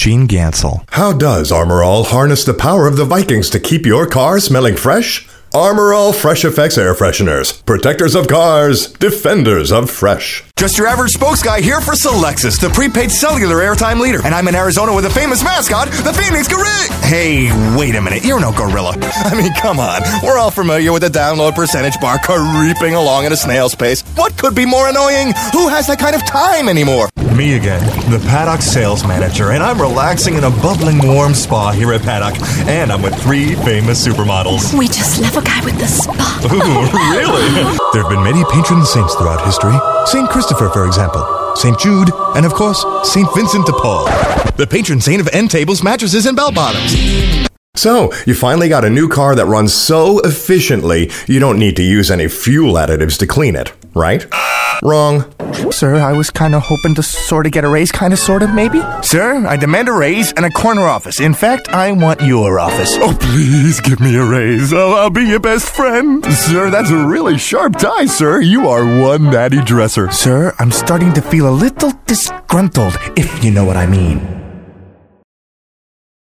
Gene Gansel. How does Armor All harness the power of the Vikings to keep your car smelling fresh? Armor All Fresh Effects Air Fresheners. Protectors of cars, defenders of fresh. Just your average spokes guy here for Selexis, the prepaid cellular airtime leader. And I'm in Arizona with a famous mascot, the Phoenix Gorilla. Hey, wait a minute. You're no gorilla. I mean, come on. We're all familiar with the download percentage bar creeping along at a snail's pace. What could be more annoying? Who has that kind of time anymore? Me again, the Paddock sales manager, and I'm relaxing in a bubbling warm spa here at Paddock. And I'm with 3 famous supermodels. We just love a guy with the spa. Ooh, really? There have been many patron saints throughout history. St. Christopher, for example. St. Jude, and of course, St. Vincent de Paul. The patron saint of end tables, mattresses, and bell bottoms. So, you finally got a new car that runs so efficiently, you don't need to use any fuel additives to clean it, right? Wrong. Sir, I was kind of hoping to sort of get a raise, kind of, sort of, maybe? Sir, I demand a raise and a corner office. In fact, I want your office. Oh, please give me a raise. I'll be your best friend. Sir, that's a really sharp tie, sir. You are one natty dresser. Sir, I'm starting to feel a little disgruntled, if you know what I mean.